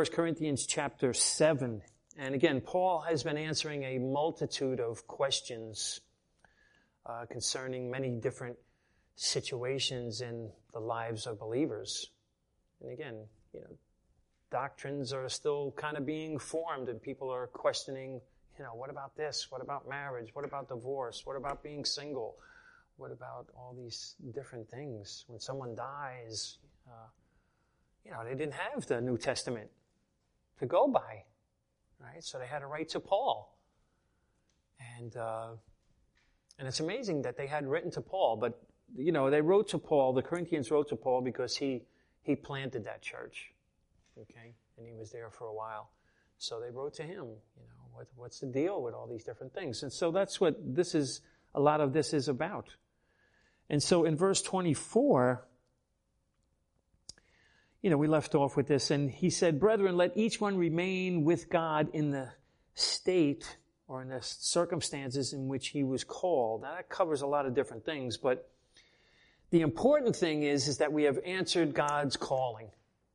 1 Corinthians chapter 7. And again, Paul has been answering a multitude of questions concerning many different situations in the lives of believers. And again, doctrines are still kind of being formed, and people are questioning, what about this? What about marriage? What about divorce? What about being single? What about all these different things? When someone dies, they didn't have the New Testament to go by, right? So they had to write to Paul. And it's amazing that they had written to Paul, but, they wrote to Paul, the Corinthians wrote to Paul because he planted that church, okay? And he was there for a while. So they wrote to him, what's the deal with all these different things? And so that's what a lot of this is about. And so in verse 24, we left off with this, and he said, "Brethren, let each one remain with God in the state or in the circumstances in which he was called." Now that covers a lot of different things, but the important thing is that we have answered God's calling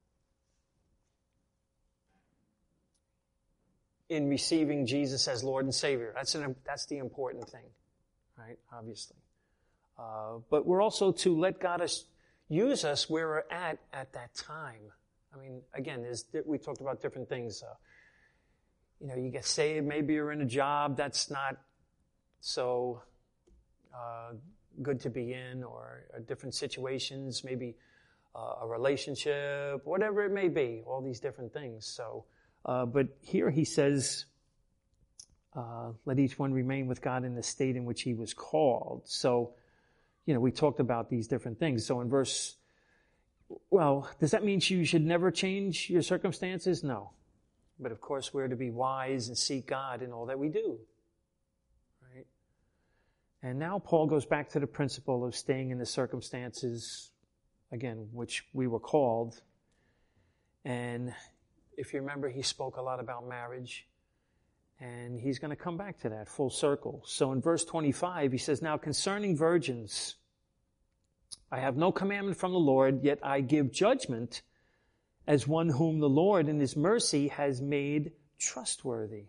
in receiving Jesus as Lord and Savior. That's the important thing, right? Obviously. But we're also to let God use us where we're at that time. I mean, again, we talked about different things. You get saved, maybe you're in a job that's not so good to be in, or different situations, maybe a relationship, whatever it may be, all these different things. So, but here he says, let each one remain with God in the state in which he was called. So, we talked about these different things. So in does that mean you should never change your circumstances? No. But of course, we're to be wise and seek God in all that we do. Right? And now Paul goes back to the principle of staying in the circumstances, again, which we were called. And if you remember, he spoke a lot about marriage. And he's going to come back to that full circle. So in verse 25, he says, "Now concerning virgins, I have no commandment from the Lord, yet I give judgment as one whom the Lord in his mercy has made trustworthy."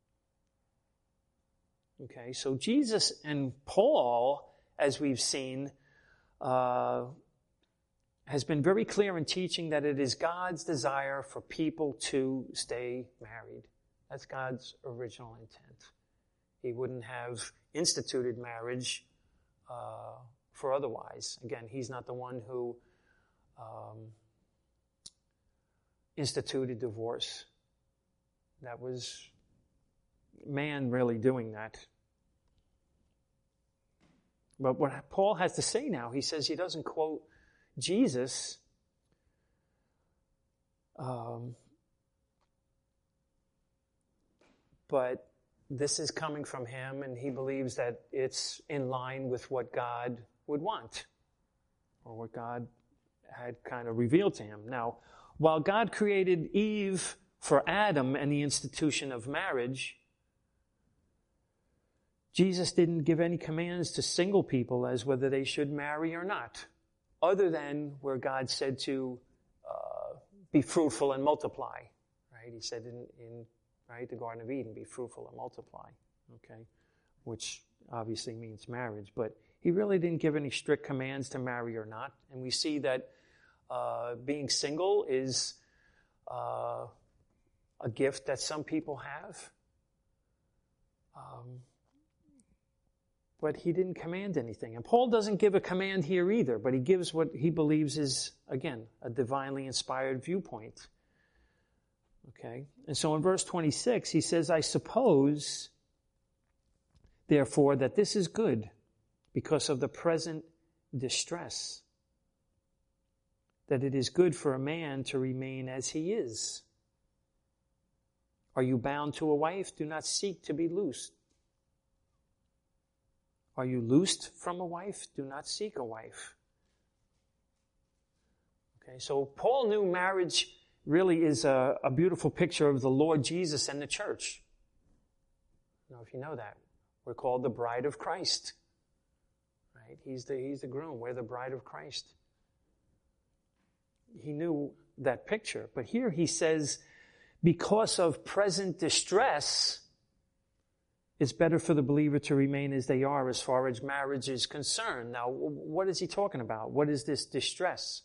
Okay, so Jesus and Paul, as we've seen, has been very clear in teaching that it is God's desire for people to stay married. That's God's original intent. He wouldn't have instituted marriage for otherwise. Again, he's not the one who instituted divorce. That was man really doing that. But what Paul has to say now, he says he doesn't quote Jesus, but this is coming from him, and he believes that it's in line with what God would want, or what God had kind of revealed to him. Now, while God created Eve for Adam and the institution of marriage, Jesus didn't give any commands to single people as whether they should marry or not, other than where God said to be fruitful and multiply. Right? He said in the Garden of Eden, be fruitful and multiply. Okay, which obviously means marriage, but he really didn't give any strict commands to marry or not. And we see that being single is a gift that some people have. But he didn't command anything. And Paul doesn't give a command here either, but he gives what he believes is, again, a divinely inspired viewpoint. Okay? And so in verse 26, he says, "I suppose, therefore, that this is good because of the present distress, that it is good for a man to remain as he is. Are you bound to a wife? Do not seek to be loosed. Are you loosed from a wife? Do not seek a wife." Okay, so Paul knew marriage really is a beautiful picture of the Lord Jesus and the church. I don't know if you know that. We're called the bride of Christ. Right? He's the groom. We're the bride of Christ. He knew that picture. But here he says, because of present distress, it's better for the believer to remain as they are as far as marriage is concerned. Now, what is he talking about? What is this distress?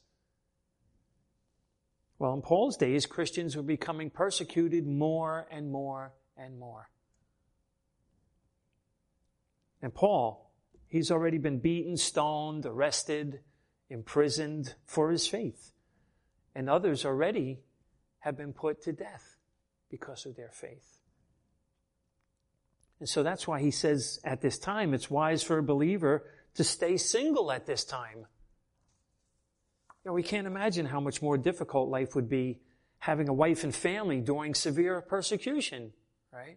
Well, in Paul's days, Christians were becoming persecuted more and more and more. And Paul, he's already been beaten, stoned, arrested, imprisoned for his faith. And others already have been put to death because of their faith. And so that's why he says at this time, it's wise for a believer to stay single at this time. You know, we can't imagine how much more difficult life would be having a wife and family during severe persecution, right?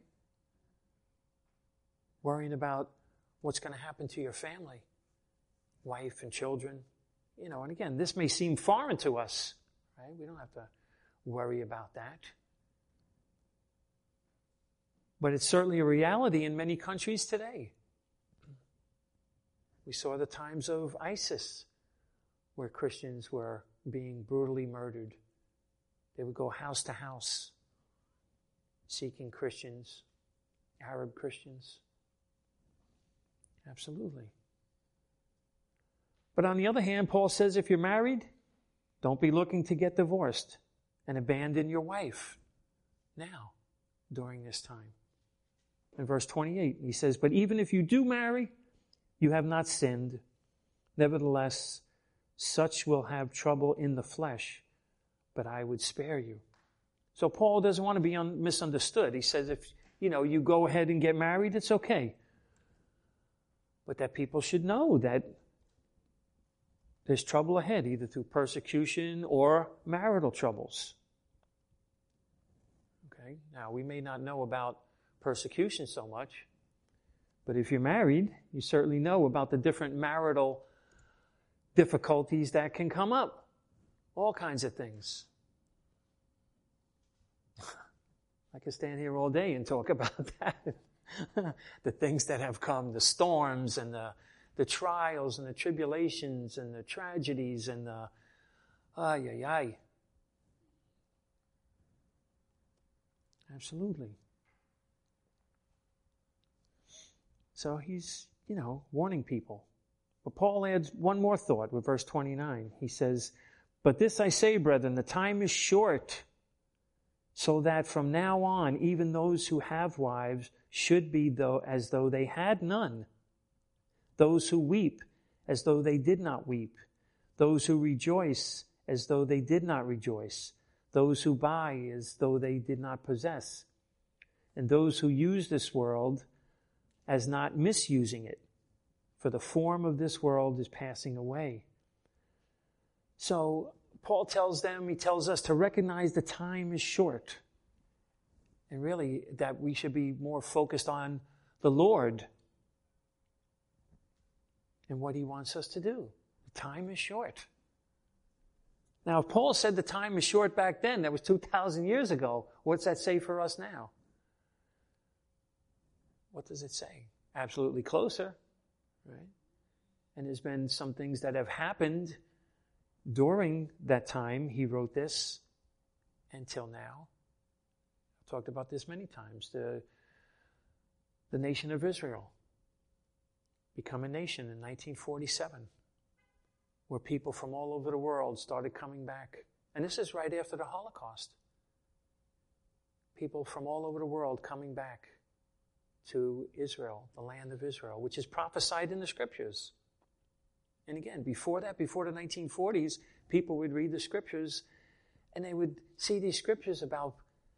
Worrying about what's going to happen to your family, wife and children. You know, and again, this may seem foreign to us, right? We don't have to worry about that. But it's certainly a reality in many countries today. We saw the times of ISIS, where Christians were being brutally murdered. They would go house to house, seeking Christians, Arab Christians. Absolutely. But on the other hand, Paul says if you're married, don't be looking to get divorced and abandon your wife now, during this time. In verse 28, he says, but even if you do marry, you have not sinned. Nevertheless, such will have trouble in the flesh, but I would spare you. So Paul doesn't want to be misunderstood. He says if, you go ahead and get married, it's okay. But that people should know that there's trouble ahead, either through persecution or marital troubles. Okay, now we may not know about persecution so much, but if you're married, you certainly know about the different marital difficulties that can come up. All kinds of things. I could stand here all day and talk about that. The things that have come, the storms and the trials and the tribulations and the tragedies and the Absolutely. So he's, warning people. But Paul adds one more thought with verse 29. He says, but this I say, brethren, the time is short, so that from now on, even those who have wives should be as though they had none. Those who weep as though they did not weep. Those who rejoice as though they did not rejoice. Those who buy as though they did not possess. And those who use this world as not misusing it. For the form of this world is passing away. So Paul tells us to recognize the time is short. And really that we should be more focused on the Lord and what he wants us to do. The time is short. Now, if Paul said the time is short back then, that was 2,000 years ago, what's that say for us now? What does it say? Absolutely closer, right? And there's been some things that have happened during that time he wrote this until now. I've talked about this many times. The nation of Israel become a nation in 1947, where people from all over the world started coming back. And this is right after the Holocaust. People from all over the world coming back to Israel, the land of Israel, which is prophesied in the scriptures. And again, before that, before the 1940s, people would read the scriptures and they would see these scriptures about,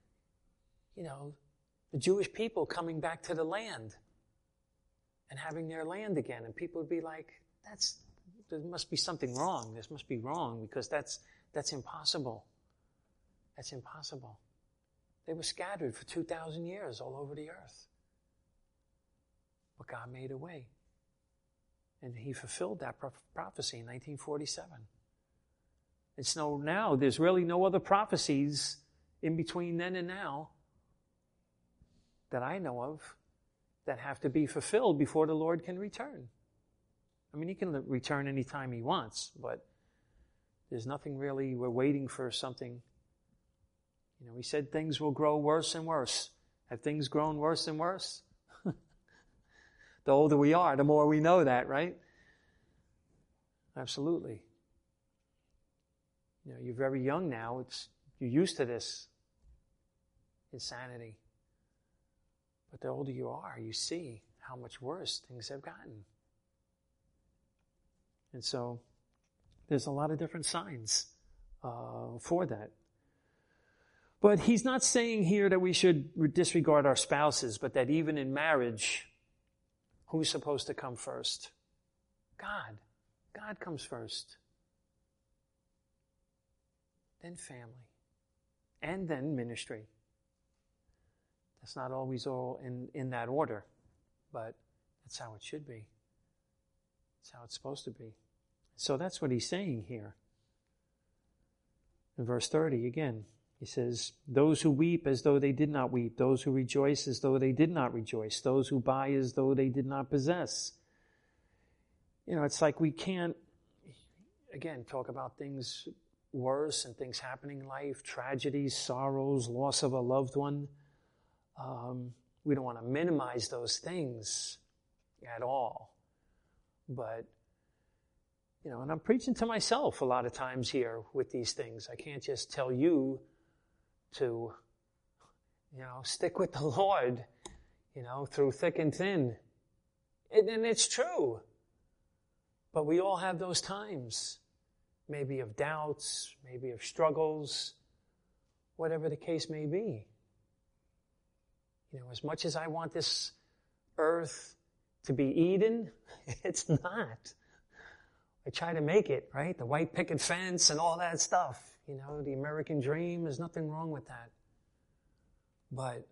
the Jewish people coming back to the land and having their land again. And people would be like, there must be something wrong. This must be wrong because that's impossible. That's impossible. They were scattered for 2,000 years all over the earth. But God made a way. And he fulfilled that prophecy in 1947. And so now there's really no other prophecies in between then and now that I know of that have to be fulfilled before the Lord can return. I mean, he can return anytime he wants, but there's nothing really, we're waiting for something He said things will grow worse and worse. Have things grown worse and worse? The older we are, the more we know that, right? Absolutely. You're very young now. You're used to this insanity. But the older you are, you see how much worse things have gotten. And so there's a lot of different signs for that. But he's not saying here that we should disregard our spouses, but that even in marriage, who's supposed to come first? God. God comes first. Then family. And then ministry. That's not always all in that order, but that's how it should be. That's how it's supposed to be. So that's what he's saying here. In verse 30, again, he says, those who weep as though they did not weep, those who rejoice as though they did not rejoice, those who buy as though they did not possess. It's like we can't, again, talk about things worse and things happening in life, tragedies, sorrows, loss of a loved one. We don't want to minimize those things at all. But, and I'm preaching to myself a lot of times here with these things. I can't just tell you to, stick with the Lord, through thick and thin. And it's true. But we all have those times, maybe of doubts, maybe of struggles, whatever the case may be. As much as I want this earth to be Eden, it's not. I try to make it, right? The white picket fence and all that stuff. The American dream, there's nothing wrong with that. But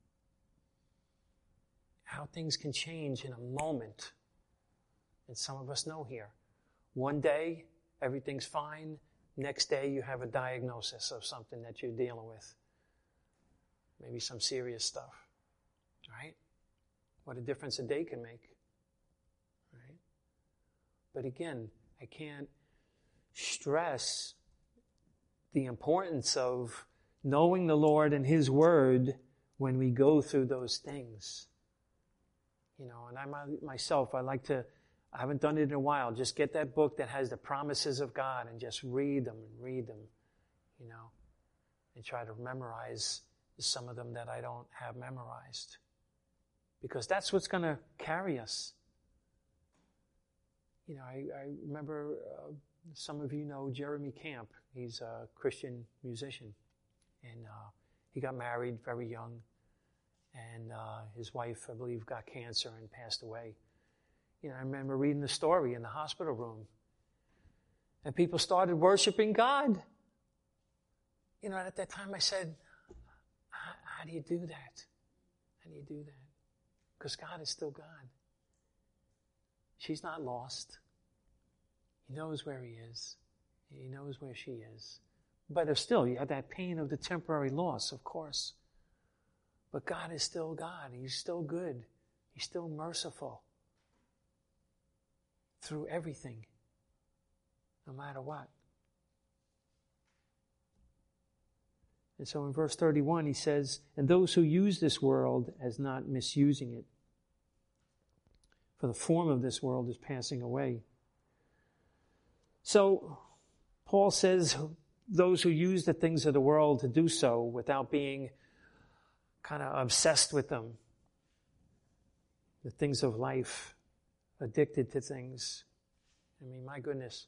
how things can change in a moment. And some of us know here. One day, everything's fine. Next day, you have a diagnosis of something that you're dealing with. Maybe some serious stuff. Right? What a difference a day can make. Right? But again, I can't stress the importance of knowing the Lord and His Word when we go through those things. And I haven't done it in a while, just get that book that has the promises of God and just read them, and try to memorize some of them that I don't have memorized. Because that's what's going to carry us. I remember some of you know Jeremy Camp. He's a Christian musician. And he got married very young. And his wife, I believe, got cancer and passed away. I remember reading the story in the hospital room. And people started worshiping God. At that time I said, how do you do that? How do you do that? Because God is still God. She's not lost. He knows where He is. He knows where she is. But still, you have that pain of the temporary loss, of course. But God is still God. He's still good. He's still merciful. Through everything. No matter what. And so in verse 31 he says, and those who use this world as not misusing it. For the form of this world is passing away. So Paul says those who use the things of the world to do so without being kind of obsessed with them. The things of life, addicted to things. My goodness.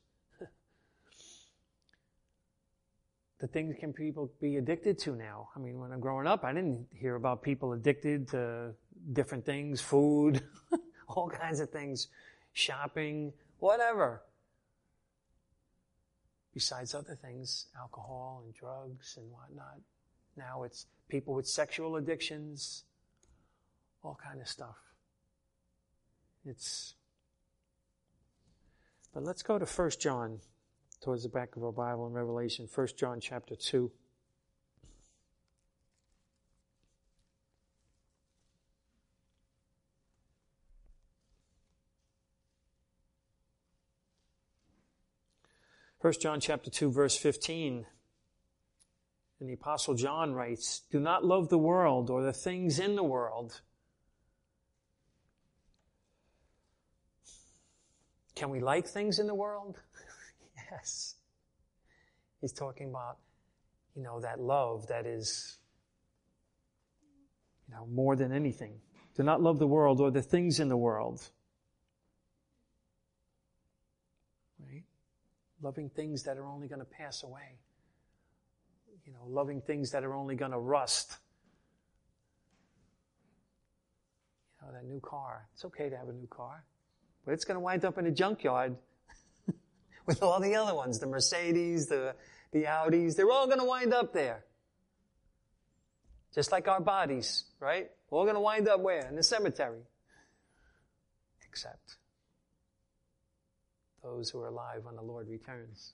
The things can people be addicted to now. When I'm growing up, I didn't hear about people addicted to different things, food, all kinds of things, shopping, whatever. Besides other things, alcohol and drugs and whatnot. Now it's people with sexual addictions, all kind of stuff. But let's go to 1 John, towards the back of our Bible in Revelation, 1 John chapter 2. First John chapter 2, verse 15. And the Apostle John writes, do not love the world or the things in the world. Can we like things in the world? Yes. He's talking about, that love that is, more than anything. Do not love the world or the things in the world. Right? Loving things that are only going to pass away. Loving things that are only going to rust. That new car. It's okay to have a new car. But it's going to wind up in a junkyard with all the other ones. The Mercedes, the Audis. They're all going to wind up there. Just like our bodies, right? We're all going to wind up where? In the cemetery. Except those who are alive when the Lord returns.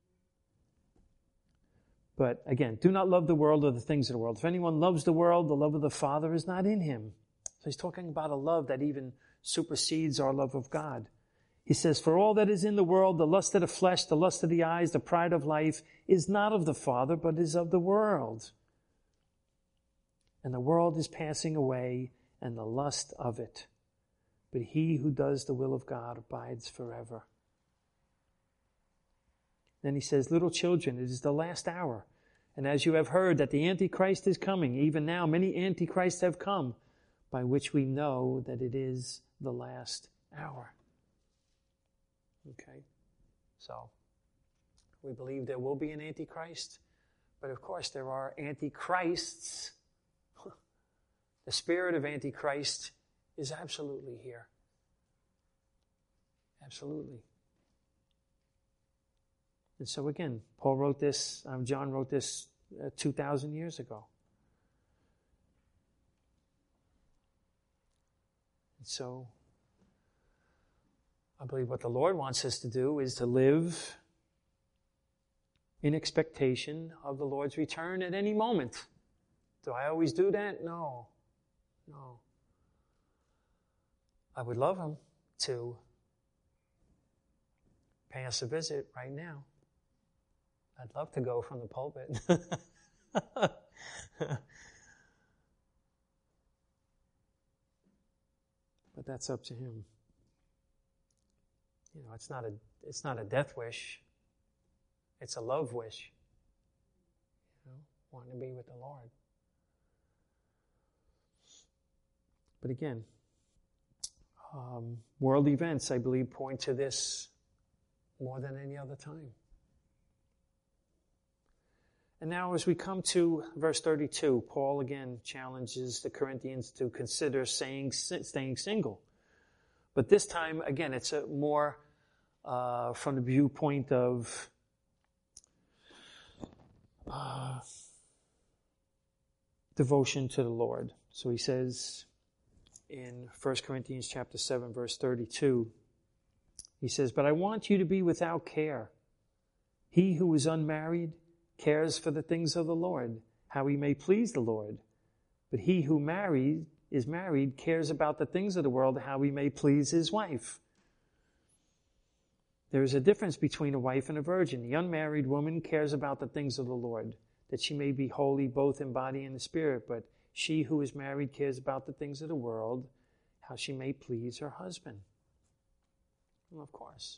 But again, do not love the world or the things of the world. If anyone loves the world, the love of the Father is not in him. So he's talking about a love that even supersedes our love of God. He says, for all that is in the world, the lust of the flesh, the lust of the eyes, the pride of life, is not of the Father, but is of the world. And the world is passing away, and the lust of it. But he who does the will of God abides forever. Then he says, little children, it is the last hour. And as you have heard that the Antichrist is coming, even now many Antichrists have come, by which we know that it is the last hour. Okay? So, we believe there will be an Antichrist, but of course there are Antichrists. The spirit of Antichrist is absolutely here. Absolutely. And so again, John wrote this 2,000 years ago. And so, I believe what the Lord wants us to do is to live in expectation of the Lord's return at any moment. Do I always do that? No. I would love him to pay us a visit right now. I'd love to go from the pulpit. But that's up to him. It's not a death wish. It's a love wish. Wanting to be with the Lord. But again, world events, I believe, point to this more than any other time. And now as we come to verse 32, Paul again challenges the Corinthians to consider staying single. But this time, again, it's more from the viewpoint of devotion to the Lord. So he says in 1 Corinthians chapter 7, verse 32, he says, but I want you to be without care. He who is unmarried cares for the things of the Lord, how he may please the Lord. But he who is married cares about the things of the world, how he may please his wife. There is a difference between a wife and a virgin. The unmarried woman cares about the things of the Lord, that she may be holy both in body and in spirit. But she who is married cares about the things of the world, how she may please her husband. Well, of course.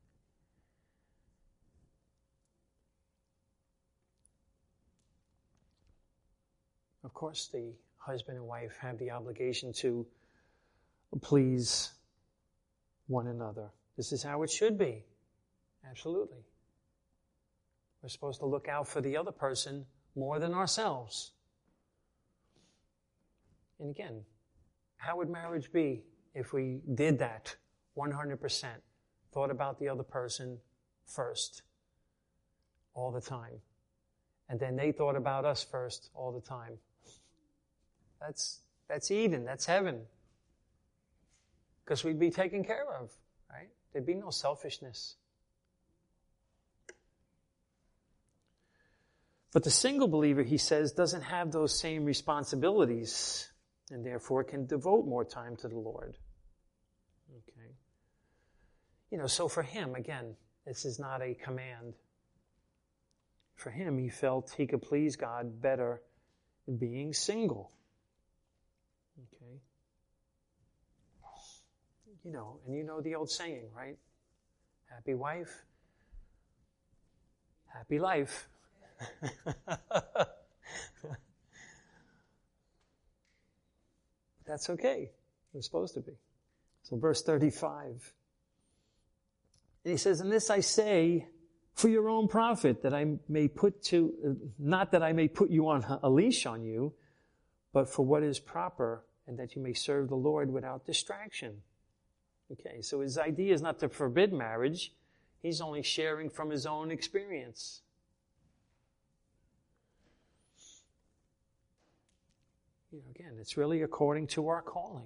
Of course, the husband and wife have the obligation to please one another. This is how it should be. Absolutely. We're supposed to look out for the other person more than ourselves. And again, how would marriage be if we did that 100%? Thought about the other person first, all the time. And then they thought about us first all the time. That's Eden, that's heaven. Because we'd be taken care of, right? There'd be no selfishness. But the single believer, he says, doesn't have those same responsibilities and therefore can devote more time to the Lord. Okay. So for him, again, this is not a command. for him, he felt he could please God better than being single. Okay? And you know the old saying, right? Happy wife, happy life. That's okay. It's supposed to be. So verse 35. And he says, and this I say for your own profit, that I may not that I may put you on a leash on you, but for what is proper, and that you may serve the Lord without distraction. Okay, so his idea is not to forbid marriage. He's only sharing from his own experience. Again, it's really according to our calling.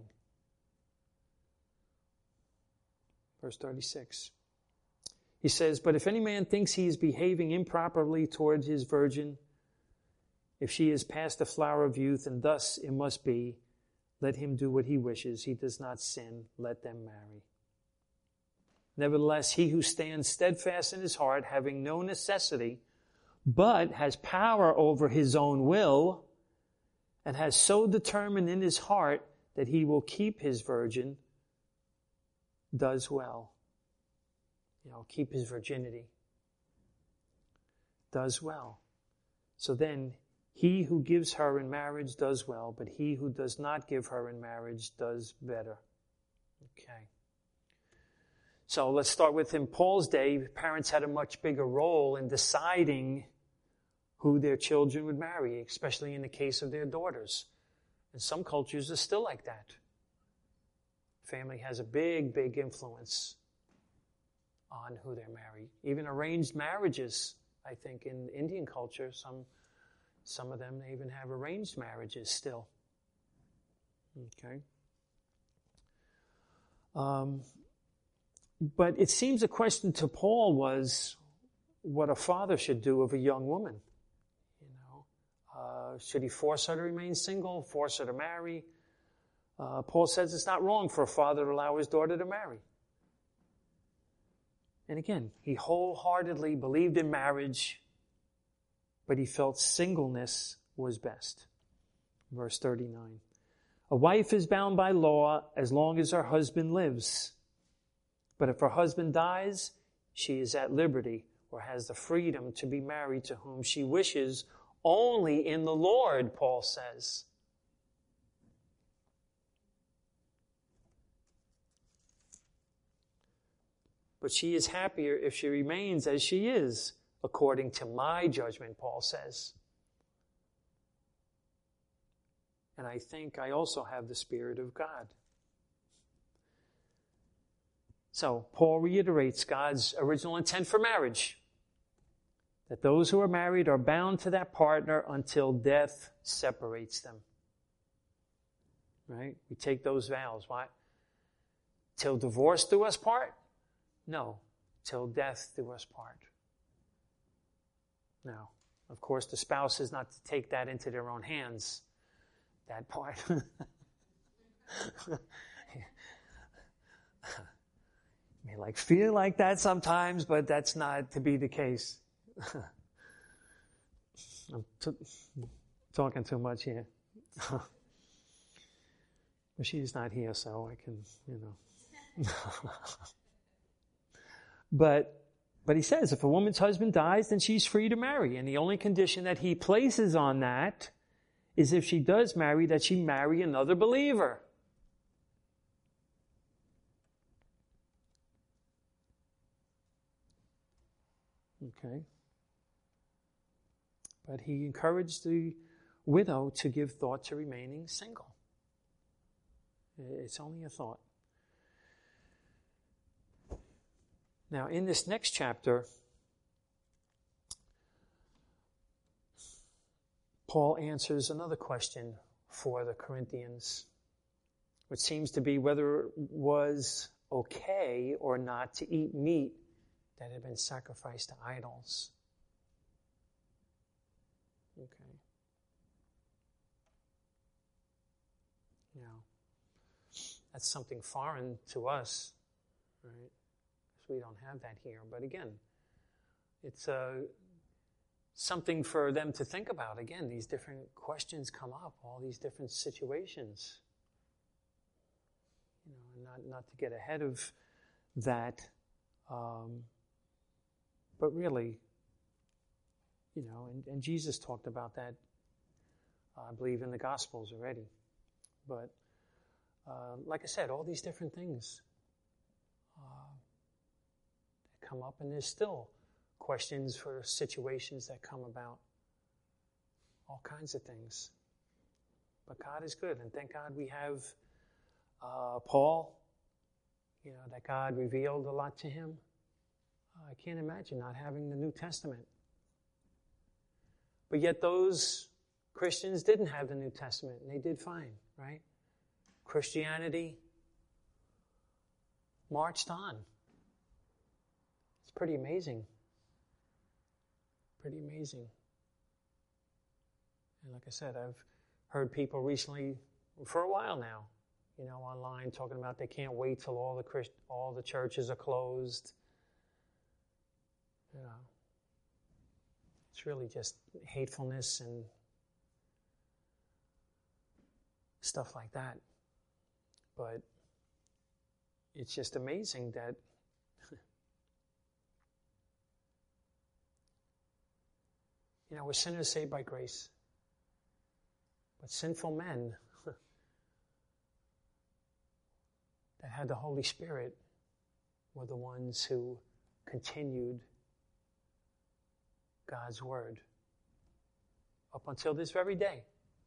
Verse 36. He says, but if any man thinks he is behaving improperly towards his virgin, if she is past the flower of youth, and thus it must be, let him do what he wishes. He does not sin. Let them marry. Nevertheless, he who stands steadfast in his heart, having no necessity, but has power over his own will, and has so determined in his heart that he will keep his virgin, does well. Keep his virginity. Does well. So then, he who gives her in marriage does well, but he who does not give her in marriage does better. Okay. So let's start with in Paul's day, parents had a much bigger role in deciding who their children would marry, especially in the case of their daughters. And some cultures are still like that. Family has a big, big influence on who they're married. Even arranged marriages, I think, in Indian culture, some of them, they even have arranged marriages still. Okay. But it seems the question to Paul was what a father should do of a young woman. Should he force her to remain single, force her to marry? Paul says it's not wrong for a father to allow his daughter to marry. And again, he wholeheartedly believed in marriage, but he felt singleness was best. Verse 39. A wife is bound by law as long as her husband lives. But if her husband dies, she is at liberty or has the freedom to be married to whom she wishes, only in the Lord, Paul says. But she is happier if she remains as she is, according to my judgment, Paul says. And I think I also have the Spirit of God. So, Paul reiterates God's original intent for marriage. That those who are married are bound to that partner until death separates them. Right? We take those vows. Why? Till divorce do us part? No. Till death do us part. Now, of course, the spouse is not to take that into their own hands, that part. You may feel like that sometimes, but that's not to be the case. I'm talking too much here. But she's not here, so I can, But he says if a woman's husband dies, then she's free to marry. And the only condition that he places on that is if she does marry, that she marry another believer. Okay. But he encouraged the widow to give thought to remaining single. It's only a thought. Now, in this next chapter, Paul answers another question for the Corinthians, which seems to be whether it was okay or not to eat meat that had been sacrificed to idols. Okay. Now, that's something foreign to us, right? Because we don't have that here. But again, it's something for them to think about. Again, these different questions come up, all these different situations. Not to get ahead of that, but really, and Jesus talked about that, I believe, in the Gospels already. But like I said, all these different things that come up, and there's still questions for situations that come about. All kinds of things. But God is good, and thank God we have Paul, that God revealed a lot to him. I can't imagine not having the New Testament. But yet those Christians didn't have the New Testament, and they did fine, right? Christianity marched on. It's pretty amazing. Pretty amazing. And like I said, I've heard people recently, for a while now, online talking about they can't wait till all the churches are closed. It's really just hatefulness and stuff like that. But it's just amazing that we're sinners saved by grace. But sinful men that had the Holy Spirit were the ones who continued God's Word up until this very day.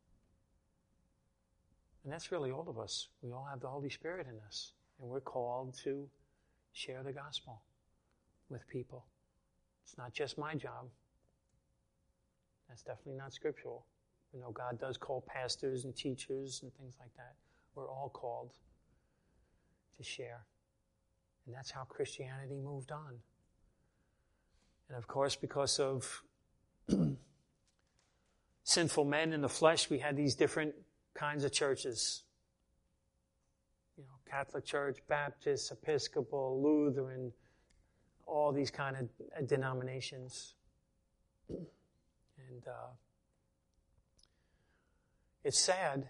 And that's really all of us. We all have the Holy Spirit in us, and we're called to share the gospel with people. It's not just my job. That's definitely not scriptural. God does call pastors and teachers and things like that. We're all called to share. And that's how Christianity moved on. And of course, because of sinful men in the flesh, we had these different kinds of churches. Catholic Church, Baptist, Episcopal, Lutheran, all these kind of denominations. And it's sad,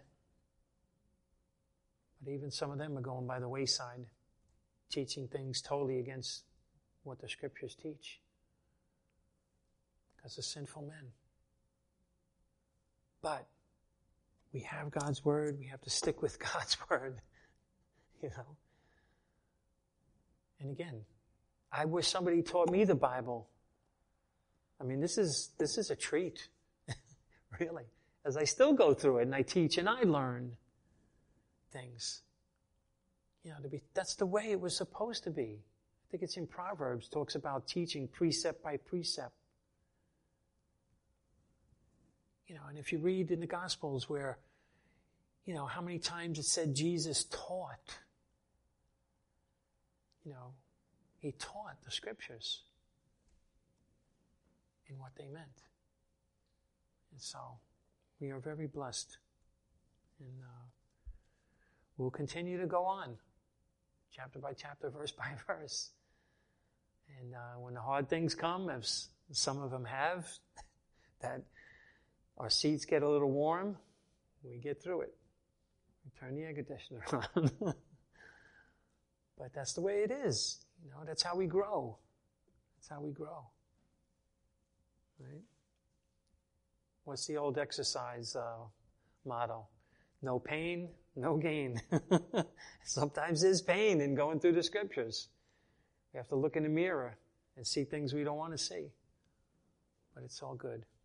but even some of them are going by the wayside, teaching things totally against what the Scriptures teach because of sinful men. But we have God's Word. We have to stick with God's Word, And again, I wish somebody taught me the Bible. I mean, this is a treat, really, as I still go through it and I teach and I learn things. That's the way it was supposed to be. I think it's in Proverbs, talks about teaching precept by precept. And if you read in the Gospels where, how many times it said Jesus taught. He taught the Scriptures in what they meant. And so, we are very blessed. And we'll continue to go on, chapter by chapter, verse by verse. And when the hard things come, as some of them have, that our seats get a little warm, we get through it. We turn the air conditioner on. But that's the way it is. That's how we grow. That's how we grow. Right? What's the old exercise motto? No pain, no gain. Sometimes there's pain in going through the Scriptures. We have to look in the mirror and see things we don't want to see. But it's all good.